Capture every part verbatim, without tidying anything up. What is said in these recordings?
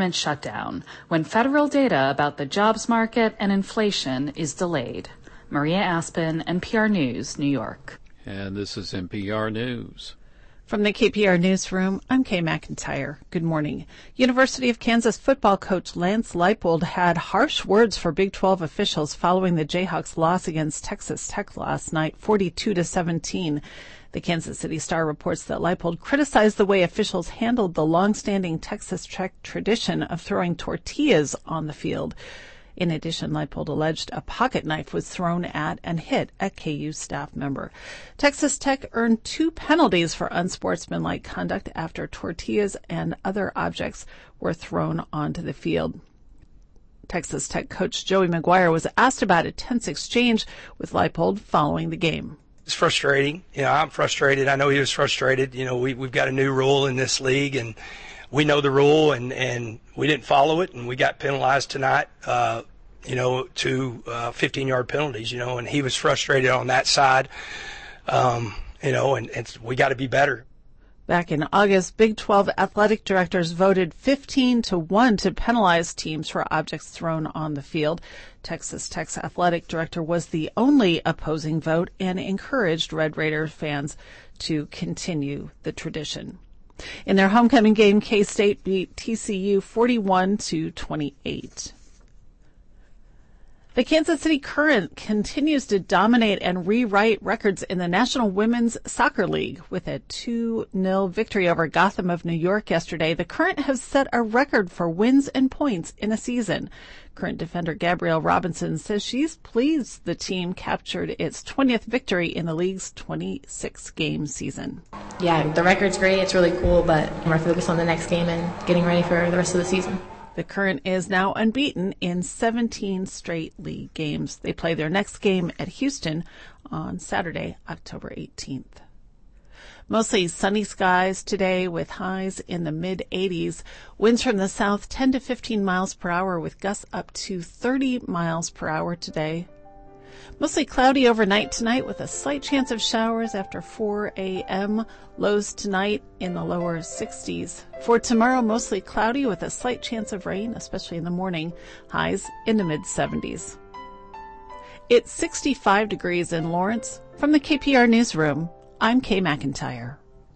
government shutdown when federal data about the jobs market and inflation is delayed. Maria Aspen, N P R News, New York. And this is N P R News. From the K P R Newsroom, I'm Kay McIntyre. Good morning. University of Kansas football coach Lance Leipold had harsh words for Big twelve officials following the Jayhawks' loss against Texas Tech last night, forty-two to seventeen. The Kansas City Star reports that Leipold criticized the way officials handled the long-standing Texas Tech tradition of throwing tortillas on the field. In addition, Leipold alleged a pocket knife was thrown at and hit a K U staff member. Texas Tech earned two penalties for unsportsmanlike conduct after tortillas and other objects were thrown onto the field. Texas Tech coach Joey McGuire was asked about a tense exchange with Leipold following the game. It's frustrating. You know, I'm frustrated. I know he was frustrated. You know, we, we've got a new rule in this league, and we know the rule, and, and we didn't follow it, and we got penalized tonight, uh, you know, two uh, fifteen-yard penalties, you know, and he was frustrated on that side, um, you know, and, and we got to be better. Back in August, Big twelve athletic directors voted fifteen to one to penalize teams for objects thrown on the field. Texas Tech's athletic director was the only opposing vote and encouraged Red Raider fans to continue the tradition. In their homecoming game, K-State beat T C U forty-one to twenty-eight. The Kansas City Current continues to dominate and rewrite records in the National Women's Soccer League. With a two nil victory over Gotham of New York yesterday, the Current has set a record for wins and points in a season. Current defender Gabrielle Robinson says she's pleased the team captured its twentieth victory in the league's twenty-six game season. Yeah, the record's great. It's really cool, but we're focused on the next game and getting ready for the rest of the season. The Current is now unbeaten in seventeen straight league games. They play their next game at Houston on Saturday, October eighteenth. Mostly sunny skies today with highs in the mid eighties. Winds from the south ten to fifteen miles per hour with gusts up to thirty miles per hour today. Mostly cloudy overnight tonight with a slight chance of showers after four a.m. Lows tonight in the lower sixties. For tomorrow, mostly cloudy with a slight chance of rain, especially in the morning. Highs in the mid seventies. It's sixty-five degrees in Lawrence. From the K P R Newsroom, I'm Kay McIntyre.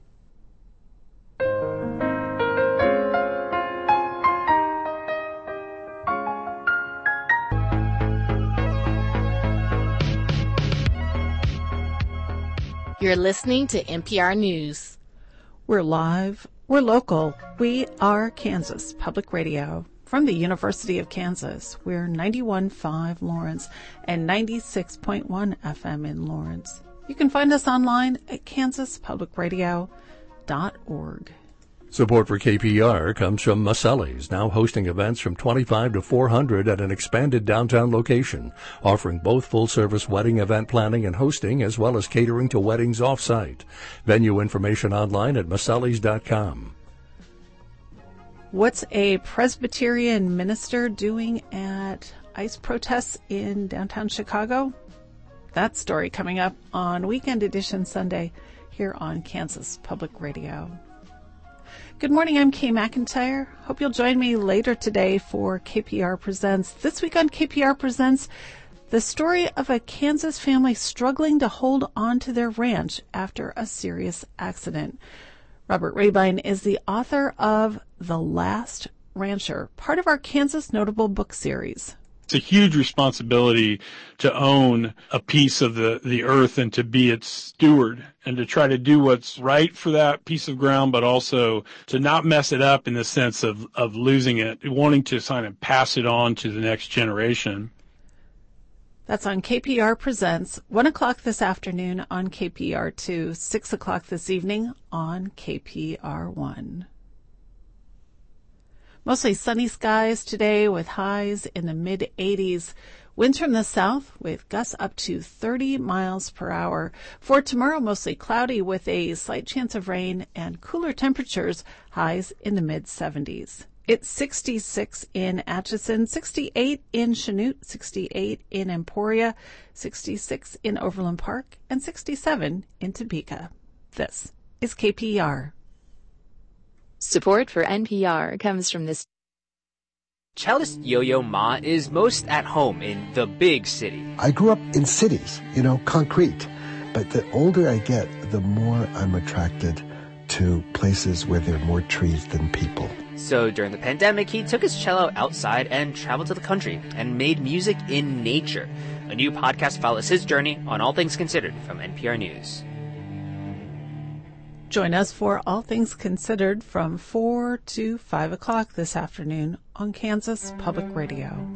You're listening to N P R News. We're live. We're local. We are Kansas Public Radio. From the University of Kansas, we're ninety-one point five Lawrence and ninety-six point one F M in Lawrence. You can find us online at kansas public radio dot org. Support for K P R comes from Maselli's, now hosting events from twenty-five to four hundred at an expanded downtown location, offering both full-service wedding event planning and hosting as well as catering to weddings off-site. Venue information online at masellis dot com. What's a Presbyterian minister doing at ICE protests in downtown Chicago? That story coming up on Weekend Edition Sunday here on Kansas Public Radio. Good morning, I'm Kay McIntyre. Hope you'll join me later today for K P R Presents. This week on K P R Presents, the story of a Kansas family struggling to hold on to their ranch after a serious accident. Robert Rabine is the author of The Last Rancher, part of our Kansas Notable Book Series. It's a huge responsibility to own a piece of the, the earth and to be its steward and to try to do what's right for that piece of ground, but also to not mess it up in the sense of, of losing it, wanting to kind of pass it on to the next generation. That's on K P R Presents, one o'clock this afternoon on K P R two, six o'clock this evening on K P R one. Mostly sunny skies today with highs in the mid eighties. Winds from the south with gusts up to thirty miles per hour. For tomorrow, mostly cloudy with a slight chance of rain and cooler temperatures, highs in the mid seventies. It's sixty-six in Atchison, sixty-eight in Chanute, sixty-eight in Emporia, sixty-six in Overland Park, and sixty-seven in Topeka. This is K P R. Support for N P R comes from this Cellist Yo-Yo Ma is most at home in the big city. I grew up in cities, you know, concrete. But the older I get, the more I'm attracted to places where there are more trees than people. So during the pandemic, he took his cello outside and traveled to the country and made music in nature. A new podcast follows his journey on All Things Considered from N P R News. Join us for All Things Considered from four to five o'clock this afternoon on Kansas Public Radio.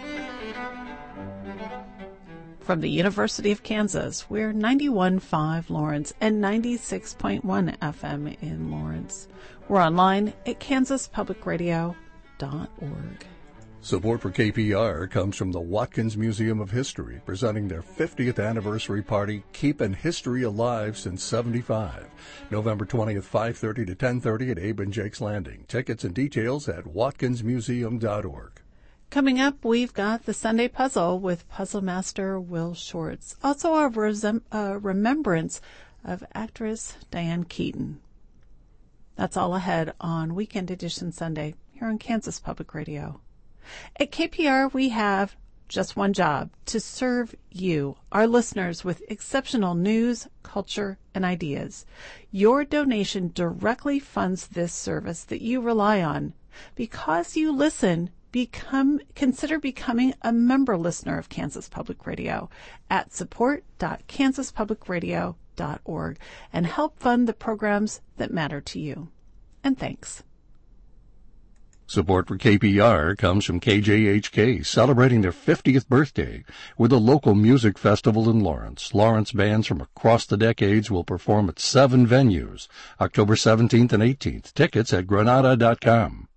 From the University of Kansas, we're ninety-one point five Lawrence and ninety-six point one F M in Lawrence. We're online at kansas public radio dot org. Support for K P R comes from the Watkins Museum of History, presenting their fiftieth anniversary party, Keepin' History Alive Since seventy-five. November twentieth, five thirty to ten thirty at Abe and Jake's Landing. Tickets and details at watkins museum dot org. Coming up, we've got the Sunday Puzzle with Puzzle Master Will Shorts. Also a resem- uh, remembrance of actress Diane Keaton. That's all ahead on Weekend Edition Sunday here on Kansas Public Radio. At K P R, we have just one job: to serve you, our listeners, with exceptional news, culture, and ideas. Your donation directly funds this service that you rely on. Because you listen, become consider becoming a member listener of Kansas Public Radio at support dot kansas public radio dot org and help fund the programs that matter to you. And thanks. Support for K P R comes from K J H K, celebrating their fiftieth birthday with a local music festival in Lawrence. Lawrence bands from across the decades will perform at seven venues, October seventeenth and eighteenth. Tickets at granada dot com.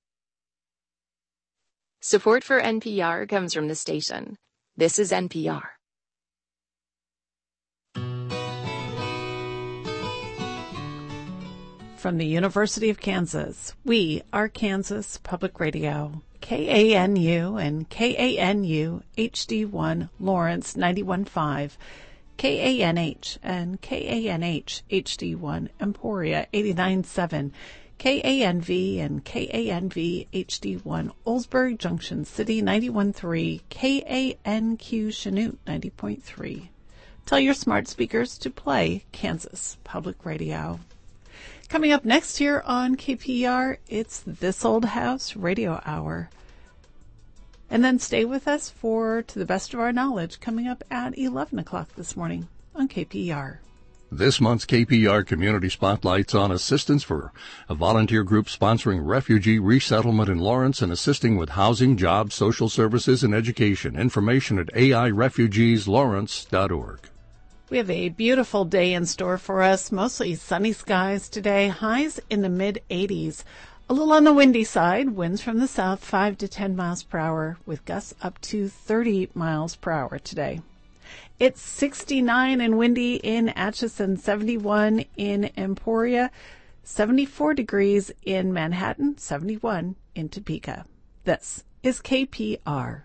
Support for N P R comes from the station. This is N P R. From the University of Kansas, we are Kansas Public Radio, K A N U and K A N U H D one Lawrence ninety-one point five, K A N H and K A N H H D one Emporia eighty-nine point seven, K A N V and K A N V H D one Oldsburg Junction City ninety-one point three, K A N Q Chanute ninety point three. Tell your smart speakers to play Kansas Public Radio. Coming up next here on K P R, it's This Old House Radio Hour. And then stay with us for To the Best of Our Knowledge, coming up at eleven o'clock this morning on K P R. This month's K P R Community Spotlight's on assistance for a volunteer group sponsoring refugee resettlement in Lawrence and assisting with housing, jobs, social services, and education. Information at a i refugees lawrence dot org. We have a beautiful day in store for us, mostly sunny skies today, highs in the mid eighties. A little on the windy side, winds from the south five to ten miles per hour, with gusts up to thirty miles per hour today. It's sixty-nine and windy in Atchison, seventy-one in Emporia, seventy-four degrees in Manhattan, seventy-one in Topeka. This is K P R.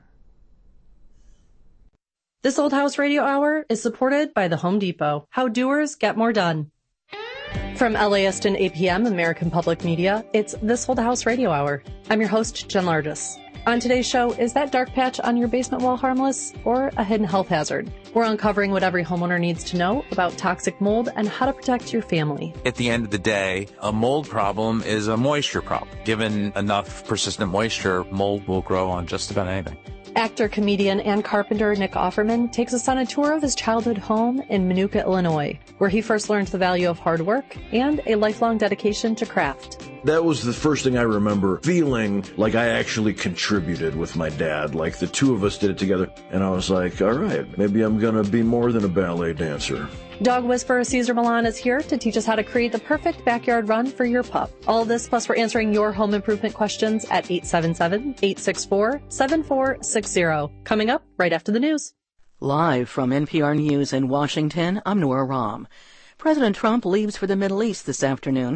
This Old House Radio Hour is supported by the Home Depot. How doers get more done. From LAiston A P M, American Public Media, it's This Old House Radio Hour. I'm your host, Jen Largis. On today's show, is that dark patch on your basement wall harmless or a hidden health hazard? We're uncovering what every homeowner needs to know about toxic mold and how to protect your family. At the end of the day, a mold problem is a moisture problem. Given enough persistent moisture, mold will grow on just about anything. Actor, comedian, and carpenter Nick Offerman takes us on a tour of his childhood home in Minooka, Illinois, where he first learned the value of hard work and a lifelong dedication to craft. That was the first thing I remember feeling like I actually contributed with my dad, like the two of us did it together. And I was like, all right, maybe I'm going to be more than a ballet dancer. Dog whisperer Cesar Milan is here to teach us how to create the perfect backyard run for your pup. All this, plus we're answering your home improvement questions at eight seven seven, eight six four, seven four six zero. Coming up right after the news. Live from N P R News in Washington, I'm Nora Rahm. President Trump leaves for the Middle East this afternoon.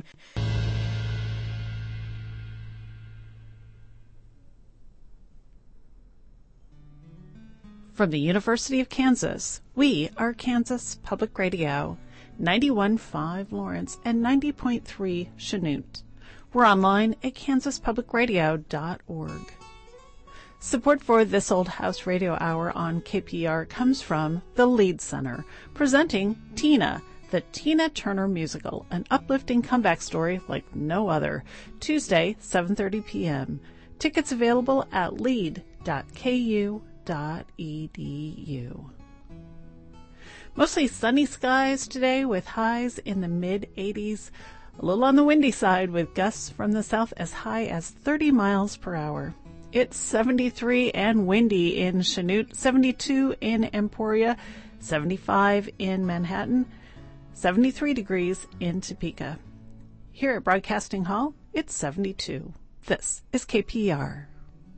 From the University of Kansas, we are Kansas Public Radio, ninety-one point five Lawrence and ninety point three Chanute. We're online at kansas public radio dot org. Support for This Old House Radio Hour on K P R comes from the Lead Center, presenting Tina, the Tina Turner Musical, an uplifting comeback story like no other. Tuesday, seven thirty p.m. Tickets available at lead dot k u dot e d u. Mostly sunny skies today with highs in the mid eighties. A little on the windy side with gusts from the south as high as thirty miles per hour. It's seventy-three and windy in Chanute, seventy-two in Emporia, seventy-five in Manhattan, seventy-three degrees in Topeka. Here at Broadcasting Hall, it's seventy-two. This is K P R.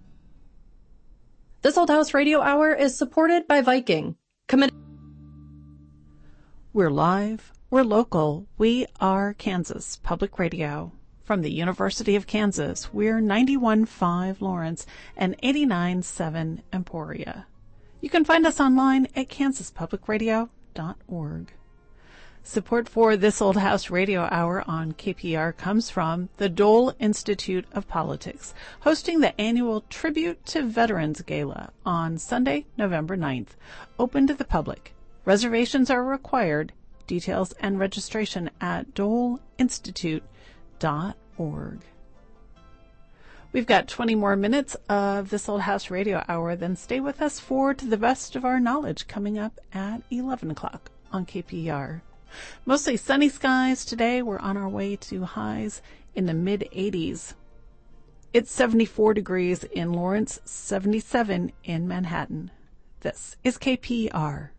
This Old House Radio Hour is supported by Viking. Commit- We're live, we're local, we are Kansas Public Radio. From the University of Kansas, we're ninety-one point five Lawrence and eighty-nine point seven Emporia. You can find us online at kansas public radio dot org. Support for This Old House Radio Hour on K P R comes from the Dole Institute of Politics, hosting the annual Tribute to Veterans Gala on Sunday, November ninth, open to the public. Reservations are required. Details and registration at dole institute dot org. We've got twenty more minutes of This Old House Radio Hour, then stay with us for To the Best of Our Knowledge coming up at eleven o'clock on K P R. Mostly sunny skies today. We're on our way to highs in the mid eighties. It's seventy-four degrees in Lawrence, seventy-seven in Manhattan. This is K P R.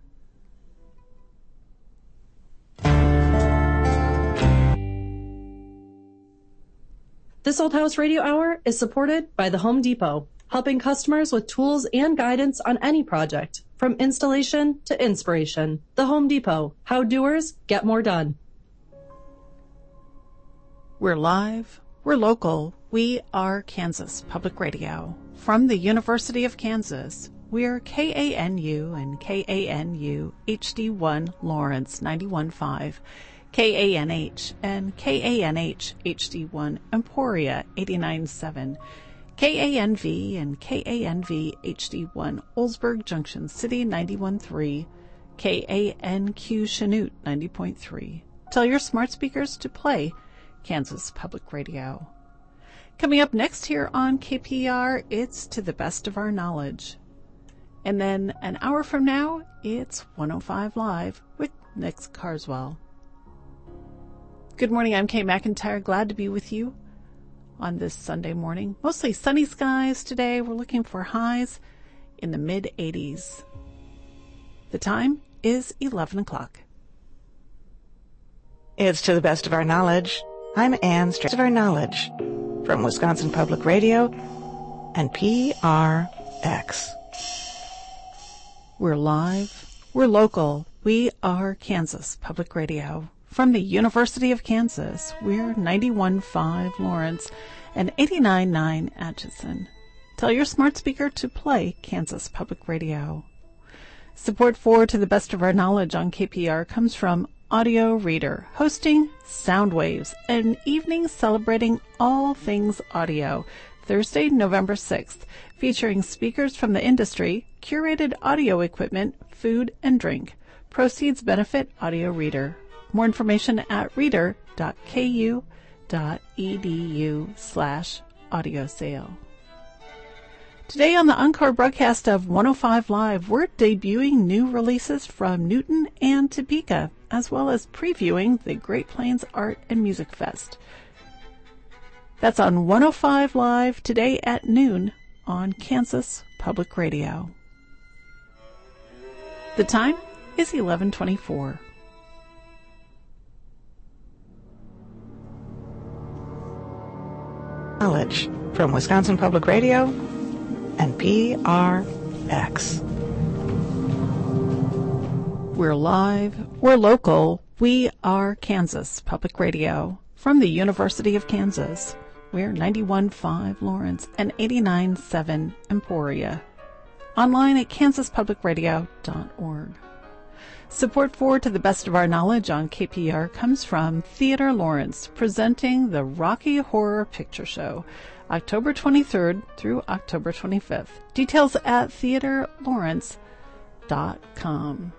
This Old House Radio Hour is supported by the Home Depot, helping customers with tools and guidance on any project, from installation to inspiration. The Home Depot, how doers get more done. We're live, we're local, we are Kansas Public Radio. From the University of Kansas, we're K A N U and K A N U H D one Lawrence ninety-one point five. K A N H and K A N H H D one Emporia eighty-nine point seven, K A N V and K A N V H D one Oldsburg Junction City ninety-one point three, K A N Q Chanute ninety point three. Tell your smart speakers to play Kansas Public Radio. Coming up next here on K P R, it's To the Best of Our Knowledge. And then an hour from now, it's one oh five Live with Nick Carswell. Good morning, I'm Kay McIntyre. Glad to be with you on this Sunday morning. Mostly sunny skies today. We're looking for highs in the mid eighties. The time is eleven o'clock. It's To the Best of Our Knowledge. I'm Ann Strauss of Our Knowledge from Wisconsin Public Radio and P R X. We're live, we're local, we are Kansas Public Radio. From the University of Kansas, we're ninety-one point five Lawrence and eighty-nine point nine Atchison. Tell your smart speaker to play Kansas Public Radio. Support for To the Best of Our Knowledge on K P R comes from Audio Reader, hosting Soundwaves, an evening celebrating all things audio, Thursday, November sixth, featuring speakers from the industry, curated audio equipment, food, and drink. Proceeds benefit Audio Reader. More information at reader dot k u dot e d u slash audio sale. Today on the Encore broadcast of one oh five Live, we're debuting new releases from Newton and Topeka, as well as previewing the Great Plains Art and Music Fest. That's on one oh five Live today at noon on Kansas Public Radio. The time is eleven twenty-four. Knowledge from Wisconsin Public Radio and P R X. We're live, we're local, we are Kansas Public Radio. From the University of Kansas, we're ninety-one point five Lawrence and eighty-nine point seven Emporia. Online at kansas public radio dot org. Support for To the Best of Our Knowledge on K P R comes from Theater Lawrence, presenting the Rocky Horror Picture Show, October twenty-third through October twenty-fifth. Details at theater lawrence dot com.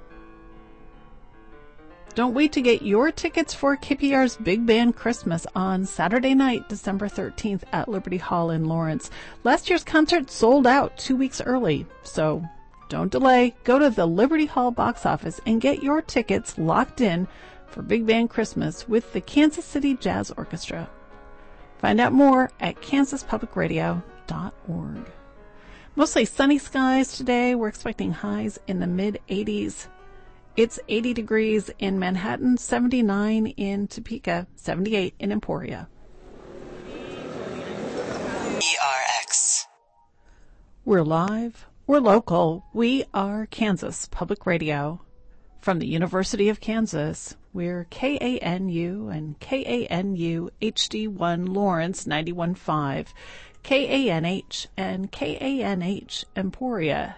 Don't wait to get your tickets for K P R's Big Band Christmas on Saturday night, December thirteenth at Liberty Hall in Lawrence. Last year's concert sold out two weeks early, so don't delay. Go to the Liberty Hall box office and get your tickets locked in for Big Band Christmas with the Kansas City Jazz Orchestra. Find out more at kansas public radio dot org. Mostly sunny skies today. We're expecting highs in the mid eighties. It's eighty degrees in Manhattan, seventy-nine in Topeka, seventy-eight in Emporia. E R X. We're live. We're local. We are Kansas Public Radio. From the University of Kansas, we're K A N U and K A N U H D one Lawrence ninety-one point five, K A N H and K A N H Emporia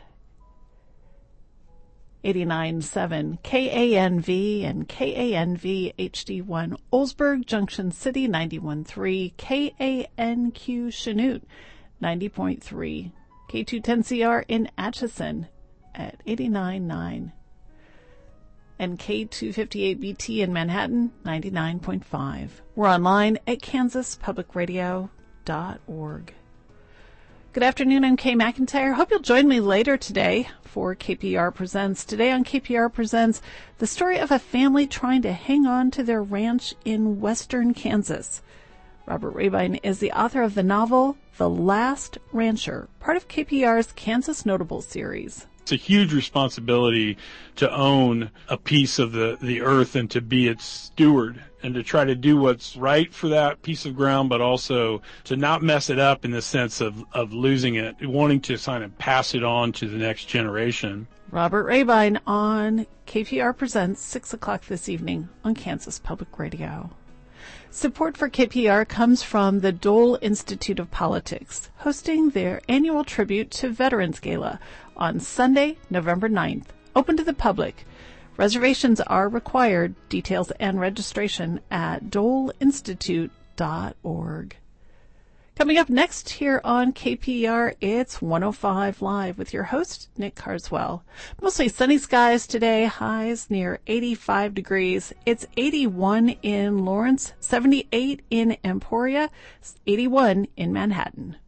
eighty-nine point seven, K A N V and K A N V H D one Oldsburg, Junction City ninety-one point three, K A N Q Chanute ninety point three, K two ten C R in Atchison at eighty-nine point nine, and K two fifty-eight B T in Manhattan ninety-nine point five. We're online at kansas public radio dot org. Good afternoon, I'm Kay McIntyre. Hope you'll join me later today for K P R Presents. Today on K P R Presents, the story of a family trying to hang on to their ranch in western Kansas. Robert Rabine is the author of the novel The Last Rancher, part of K P R's Kansas Notables series. It's a huge responsibility to own a piece of the, the earth and to be its steward and to try to do what's right for that piece of ground, but also to not mess it up in the sense of, of losing it, wanting to kind of pass it on to the next generation. Robert Rabine on K P R Presents, six o'clock this evening on Kansas Public Radio. Support for K P R comes from the Dole Institute of Politics, hosting their annual tribute to Veterans Gala on Sunday, November ninth, open to the public. Reservations are required. Details and registration at dole institute dot org. Coming up next here on K P R, it's one oh five Live with your host, Nick Carswell. Mostly sunny skies today, highs near eighty-five degrees. It's eighty-one in Lawrence, seventy-eight in Emporia, eighty-one in Manhattan.